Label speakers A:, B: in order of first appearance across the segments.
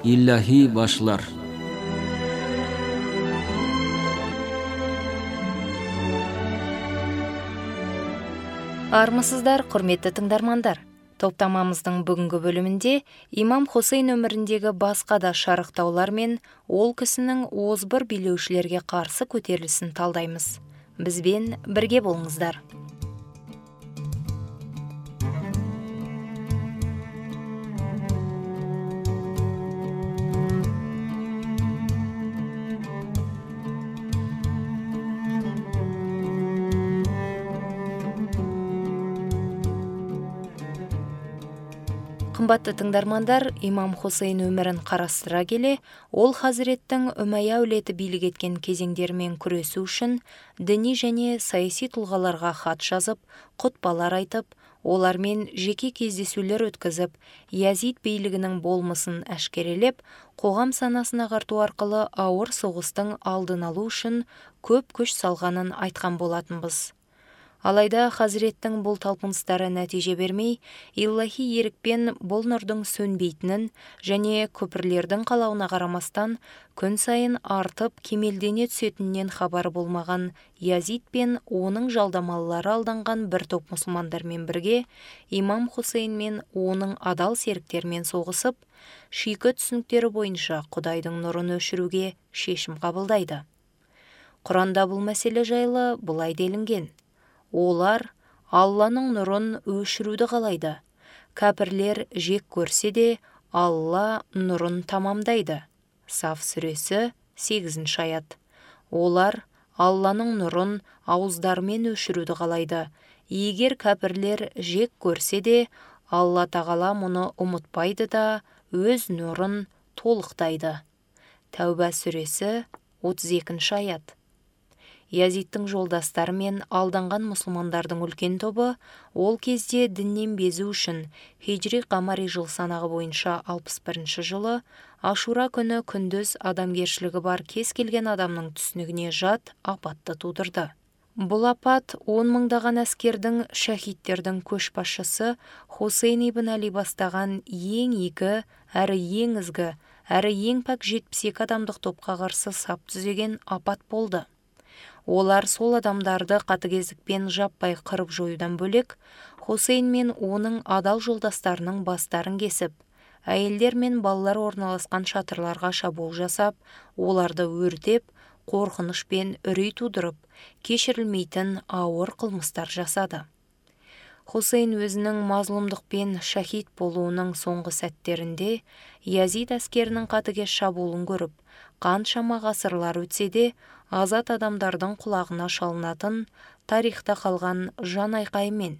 A: илляхи башлар.
B: Армысыздар, құрметті тыңдармандар. Топтамамыздың бүгінгі бөлімінде имам Хусейн өміріндегі басқа да шарықтаулар мен ол кісінің озбыр билеушілерге қарсы көтерілісін талдаймыз. Бізбен бірге болыңыздар. Қымбатты тыңдармандар, имам Хусейн өмірін қарастыра келе, ол Хазіреттің Үмәйя әулеті билік еткен кезеңдермен күресу үшін діни және саяси тұлғаларға хат жазып, құтпалар айтып, олармен жеке кездесулер өткізіп, Язид билігінің болмысын әшкерелеп, қоғам санасын ағарту арқылы ауыр соғыстың алдын алу үшін көп күш салғанын айтқан болатынбыз. Алайда Хазіреттің бұл талпыныстары нәтиже бермей, илляхи ерікпен бұл нұрдың сөнбейтінін және көпірлердің қалауына қарамастан күн сайын артып кемелдене түсетіннен хабар болмаған Язид пен оның жалдамалылары алданған бір топ мұсылмандармен бірге имам Хусейн мен оның адал серіктермен соғысып, шикі түсініктері бойынша Құдайдың нұрын өшіруге шешім қабылдайды. Құранда бұл мәселе жайлы былай делінген: олар Алланың нұрын өшіруді қалайды. Кәпірлер жек көрсе де, Алла нұрын тамамдайды. Саф сүресі 8-ші аят. Олар Алланың нұрын ауыздарымен өшіруді қалайды. Егер кәпірлер жек көрсе де, Алла тағала мұны ұмытпайды да, өз нұрын толықтайды. Тәуба сүресі 32-ші аят. Язидтің жолдастары мен алданған мұсылмандардың үлкен тобы ол кезде діннен безу үшін хижри қамари жыл санағы бойынша 61-ші жылы Ашура күні күндіз адамгершілігі бар кез келген адамның түсінігіне жат апатты тудырды. Бұл апат 10 мыңдаған әскердің шахидтердің көшбасшысы Хусейн ибн Али бастаған ең игі, әрі ең ізгі, әрі ең пәк 72 адамдық топқа қарсы сап түзеген апат болды. Олар сол адамдарды қатыгездікпен жаппай қырып жоюдан бөлек, Хусейн мен оның адал жолдастарының бастарын кесіп, әйелдер мен балалар орналасқан шатырларға шабуыл жасап, оларды өртеп, қорқыныш пен үрей тудырып, кешірілмейтін ауыр қылмыстар жасады. Хусейн өзінің мазлұмдықпен шахид болуының соңғы сәттерінде Язид әскерінің қатыгез шабуылын көріп, қаншама ғасырлар өтсе де, азат адамдардың құлағына шалынатын тарихта қалған жан айқаймен: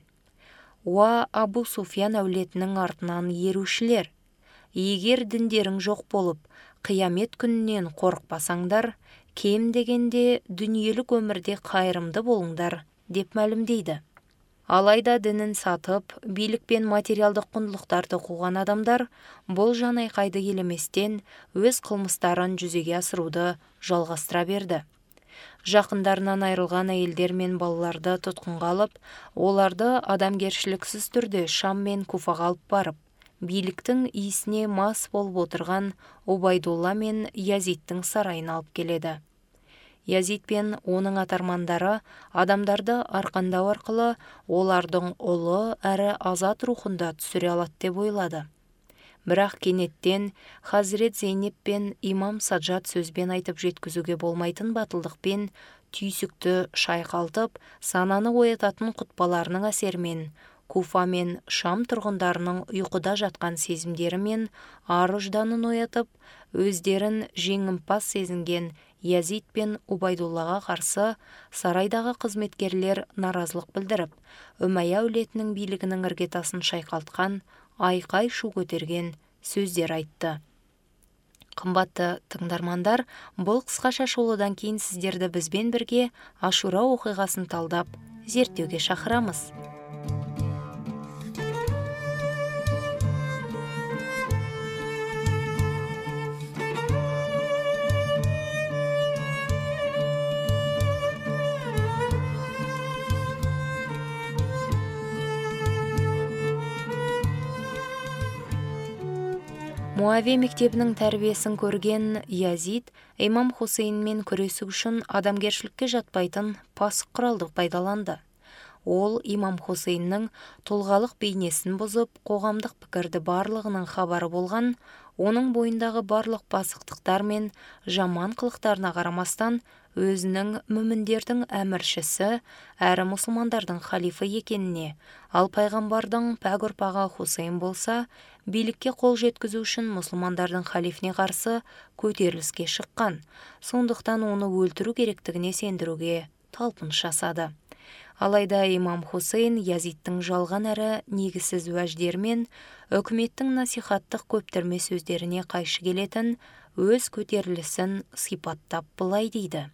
B: «Уа Абу Суфиян әулетінің артынан ерушілер! Егер діндерің жоқ болып, қиямет күнінен қорықпасаңдар, кем дегенде дүниелік өмірде қайырымды болыңдар», деп мәлімдейді. Алайда дінін сатып, билік пен материалдық құндылықтарды қуған адамдар бұл жан айқайды елеместен өз қылмыстарын жүзеге асыруды жалғастыра берді. Жақындарынан айырылған әйелдер мен балаларды тұтқынға алып, оларды адамгершіліксіз түрде Шам мен Куфаға алып барып, биліктің иісіне мас болып отырған Убайдулла мен Язидтің сарайына алып келеді. Язид пен оның атармандары адамдарды арқандау арқылы олардың ұлы әрі азат рухында түсіре алады деп ойлады. Бірақ кенеттен Хазірет Зейнеп пен имам Саджад сөзбен айтып жеткізуге болмайтын батылдықпен түйсікті шайқалтып, сананы оятатын құтпаларының әсерімен Куфа мен Шам тұрғындарының ұйқыда жатқан сезімдері мен ар-ұжданын оятып, өздерін жеңімпаз сезінген Язид пен Убайдуллаға қарсы сарайдағы қызметкерлер наразылық білдіріп, Үмәйя әулетінің билігінің іргетасын шайқалтқан, айқай шу көтерген сөздер айтты. Қымбатты тыңдармандар, бұл қысқаша шолудан кейін сіздерді бізбен бірге Ашура оқиғасын талдап, зерттеуге шақырамыз. Муавия мектебінің тәрбиесін көрген Язид имам Хусейнмен күресу үшін адамгершілікке жатпайтын пасық құралды пайдаланды. Ол имам Хусейннің тұлғалық бейнесін бұзып, қоғамдық пікірді барлығының хабары болған, оның бойындағы барлық пасықтықтар мен жаман қылықтарына қарамастан, өзінің мүміндердің әміршісі әрі мұсылмандардың халифы екеніне, ал пайғамбардың пәк ұрпағы Хусейн болса, билікке қол жеткізу үшін мұсылмандардың халифіне қарсы көтеріліске шыққан, сондықтан оны өлтіру керектігіне сендіруге талпыныс жасады. Алайда имам Хусейн Язидтің жалған әрі негізсіз уәждермен үкіметтің насихаттық көптірме сөздеріне қайшы келетін өз көтерілісін сипаттап былай дейді: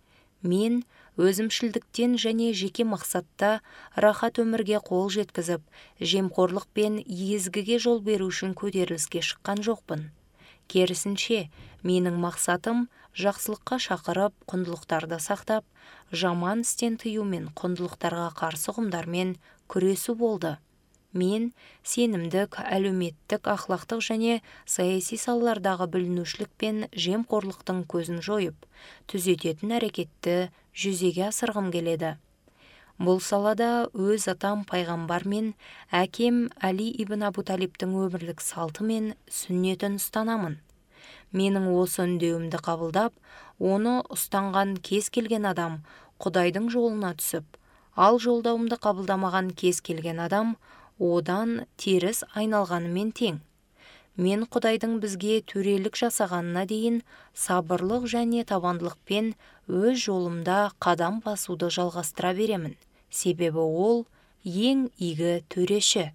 B: мен өзімшілдіктен және жеке мақсатта рахат өмірге қол жеткізіп, жемқорлық пен езгіге жол беру үшін көтеріліске шыққан жоқпын. Керісінше, менің мақсатым жақсылыққа шақырып, құндылықтарды сақтап, жаман істен тыю мен құндылықтарға қарсы ұғымдармен күресу болды. Мен сенімдік, әлеуметтік, ақлақтық және саяси салалардағы бүлінушілік пен жемқорлықтың көзін жойып, түзететін әрекетті жүзеге асырғым келеді. Бұл салада өз атам пайғамбар мен әкем Әли ибн Абу Талибтің өмірлік салты мен сүннетін ұстанамын. Менің осы үндеуімді қабылдап, оны ұстанған кез келген адам Құдайдың жолына түсіп, ал жолдауымды қабылдамаған кез келген адам одан теріс айналғанымен тең. Мен Құдайдың бізге төрелік жасағанына дейін сабырлық және табандылықпен өз жолымда қадам басуды жалғастыра беремін. Себебі ол ең игі төреші.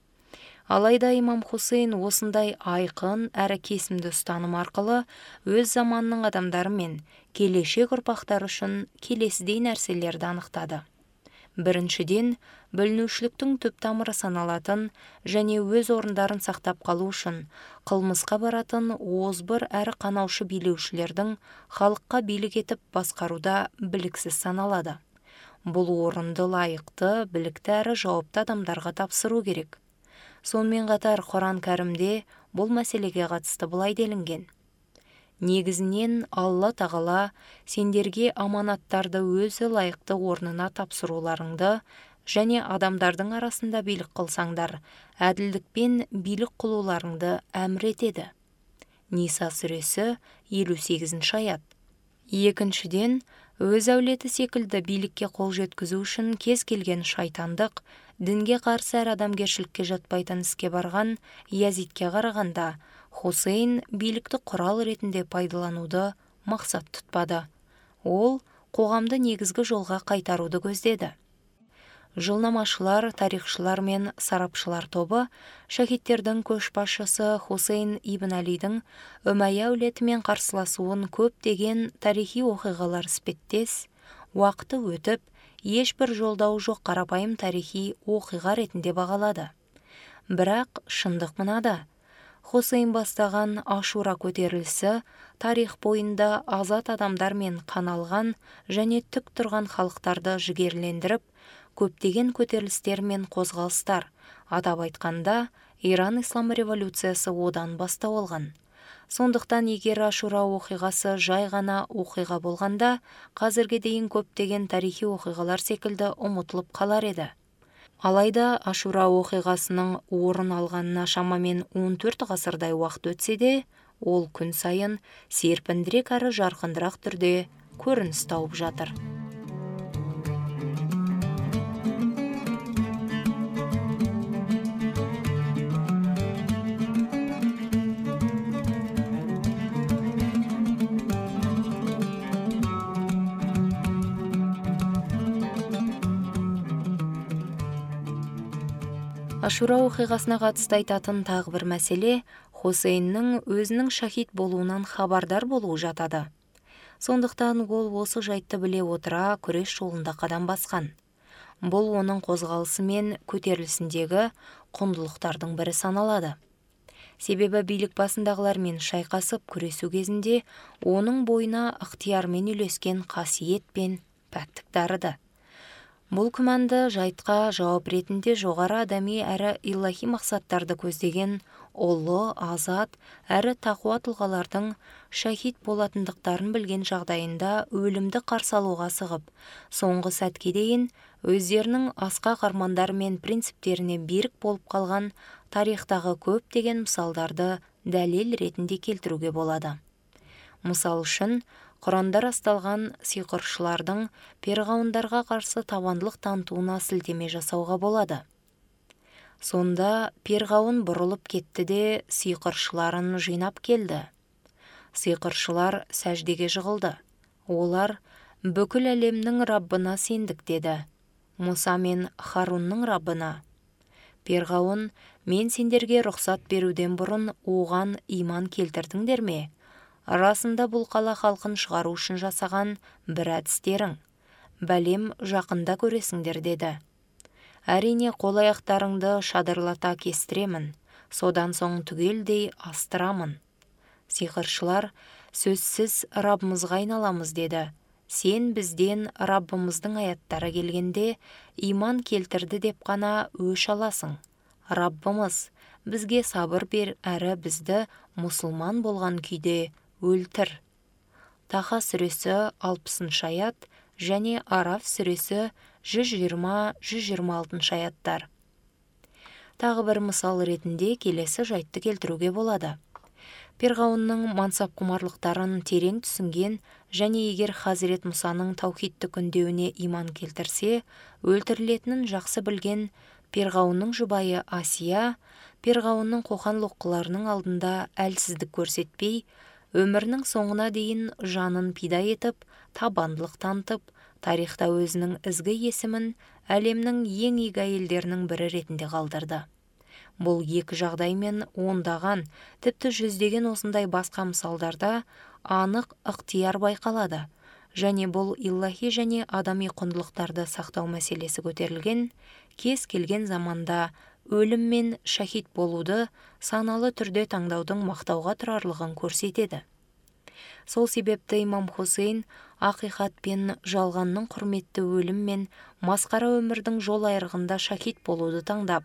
B: Алайда имам Хусейн осындай айқын әрі кесімді ұстаным арқылы өз заманының адамдары мен келешек ұрпақтар үшін келесідей нәрселерді анықтады. Біріншіден, бүлінушіліктің түп тамыры саналатын және өз орындарын сақтап қалу үшін қылмысқа баратын озбыр әрі қанаушы билеушілердің халыққа билік етіп басқаруда біліксіз саналады. Бұл орынды лайықты, білікті әрі жауапты адамдарға тапсыру керек. Сонымен қатар Құран кәрімде бұл мәселеге қатысты былай делінген: негізінен Алла тағала сендерге аманаттарды өзі лайықты орнына тапсыруларыңды және адамдардың арасында билік қылсаңдар, әділдікпен билік қылуларыңды әмір етеді. Ниса сүресі 58 аят. Екіншіден, өз әулеті секілді билікке қол жеткізу үшін кез келген шайтандық, дінге қарсы әр адамгершілікке жатпайтын іске барған Язидке қарағанда, Хусейн билікті құрал ретінде пайдалануды мақсат тұтпады. Ол қоғамды негізгі жолға қайтаруды көздеді. Жылнамашылар, тарихшылар мен сарапшылар тобы шахидтердің көшбасшысы Хусейн ибн Алидің Үмәйя әулетімен қарсыласуын көптеген тарихи оқиғалар іспеттес, уақыты өтіп, ешбір жолдауы жоқ қарапайым тарихи оқиға ретінде бағалады. Бірақ шындық мынада: Хусейн бастаған Ашура көтерілісі тарих бойында азат адамдар мен қаналған және тік тұрған халықтарды жігерлендіріп, көптеген көтерілістер мен қозғалыстар, атап айтқанда, Иран ислам революциясы одан бастау алған. Сондықтан егер Ашура оқиғасы жай ғана оқиға болғанда, қазірге дейін көптеген тарихи оқиғалар секілді ұмытылып қалар еді. Алайда Ашура оқиғасының орын алғанына шамамен 14 ғасырдай уақыт өтсе де, ол күн сайын серпіндірек әрі жарқындырақ түрде көрініс тауып жатыр. Ашура оқиғасына қатысты айтатын тағы бір мәселе Хусейннің өзінің шахид болуынан хабардар болуы жатады. Сондықтан ол осы жайтты біле отыра күрес жолында қадам басқан. Бұл оның қозғалысы мен көтерілісіндегі құндылықтардың бірі саналады. Себебі билік басындағылармен шайқасып күресу кезінде оның бойына ықтиярмен үйлескен қасиет пен пәктік дарыды. Бұл күмәнді жайтқа жауап ретінде жоғары адами әрі илахи мақсаттарды көздеген ұлы, азат әрі тақуа тұлғалардың шахид болатындықтарын білген жағдайында өлімді қарсы алуға сығып, соңғы сәтке дейін өздерінің асқақ армандары мен принциптеріне берік болып қалған тарихтағы көптеген мысалдарды дәлел ретінде келтіруге болады. Мысал үшін, Құранда расталған сиқыршылардың перғауындарға қарсы табандылық танытуына сілтеме жасауға болады. Сонда перғауын бұрылып кетті де сиқыршыларын жинап келді. Сиқыршылар сәждеге жығылды. Олар бүкіл әлемнің Раббына сендік деді. Мұса мен Харунның Раббына. Перғауын, мен сендерге рұқсат беруден бұрын оған иман келтірдіңдер ме? Расында бұл қала халқын шығару үшін жасаған бір әдістерің. Бәлем жақында көресіңдер деді. Әрине қол-аяқтарыңды шадырлата кестіремін, содан соң түгелдей астырамын. Сиқыршылар, сөзсіз Раббымызға айналамыз деді. Сен бізден Раббымыздың аяттары келгенде иман келтірді деп қана өш аласың. Раббымыз, бізге сабыр бер әрі бізді мұсылман болған күйде өлтір. Таха сүресі 60 аят және Араф сүресі 120-126 аяттар. Тағы бір мысал ретінде келесі жайтты келтіруге болады. Перғауынның мансап құмарлықтарын терең түсінген және егер Хазірет Мұсаның таухидтік үндеуіне иман келтірсе, өлтірілетінін жақсы білген Перғауынның жұбайы Асия, Перғауынның қоқан-лоққыларының алдында әлсіздік көрсетпей, өмірінің соңына дейін жанын пида етіп, табандылық танытып, тарихта өзінің ізгі есімін әлемнің ең игі әйелдерінің бірі ретінде қалдырды. Бұл екі жағдаймен ондаған, тіпті жүздеген осындай басқа мысалдарда анық ықтияр байқалады, және бұл илахи және адами құндылықтарды сақтау мәселесі көтерілген, кез келген заманда өлім мен шахид болуды саналы түрде таңдаудың мақтауға тұрарлығын көрсетеді. Сол себепті имам Хусейн ақиқат пен жалғанның құрметті өлім мен масқара өмірдің жол айрығында шахид болуды таңдап,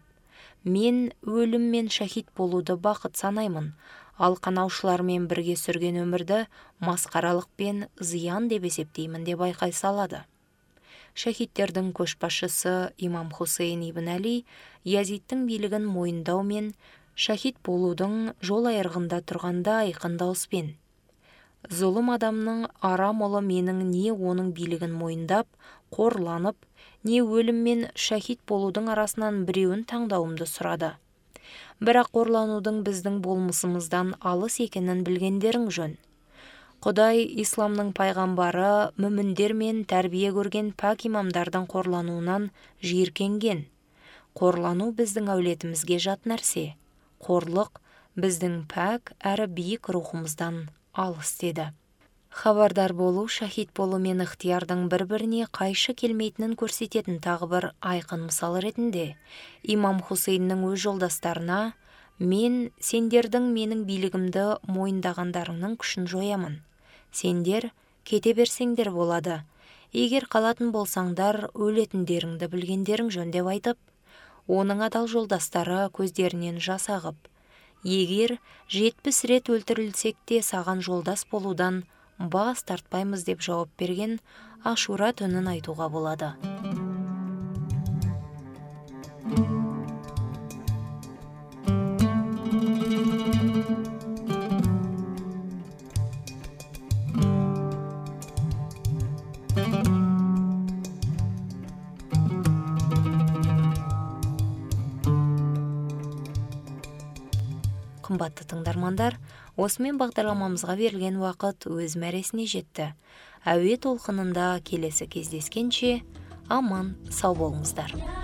B: мен өлім мен шахид болуды бақыт санаймын, ал қанаушылармен бірге сүрген өмірді масқаралық пен зиян деп есептеймін деп айқай салады. Шахидтердің көшбасшысы имам Хусейн ибн Әли Язидтің билігін мойындау мен шахид болудың жол айрығында тұрғанда айқын дауыспен: зұлым адамның арам ұлы менің не оның билігін мойындап, қорланып, не өлім мен шахид болудың арасынан біреуін таңдауымды сұрады. Бірақ қорланудың біздің болмысымыздан алыс екенін білгендерің жөн. Құдай исламның пайғамбары мүміндер мен тәрбие көрген пәк имамдардың қорлануынан жиіркенген. Қорлану біздің әулетімізге жат нәрсе. Қорлық біздің пәк әрі биік рухымыздан алыс деді. Хабардар болу, шахид болу мен ықтиярдың бір-біріне қайшы келмейтінін көрсететін тағы бір айқын мысал ретінде имам Хусейннің өз жолдастарына: мен сендердің менің билігімді мойындағандарыңның күшін жоямын. Сендер кете берсеңдер болады. Егер қалатын болсаңдар, өлетіндеріңді білгендерің жөн деп айтып, оның адал жолдастары көздерінен жас ағып: егер 70 рет өлтірілсек те саған жолдас болудан бас тартпаймыз деп жауап берген Ашура түнін айтуға болады. Қымбатты тыңдармандар, осымен бағдарламамызға берілген уақыт өз мәресіне жетті. Әуе толқынында келесі кездескенше аман сау болыңыздар.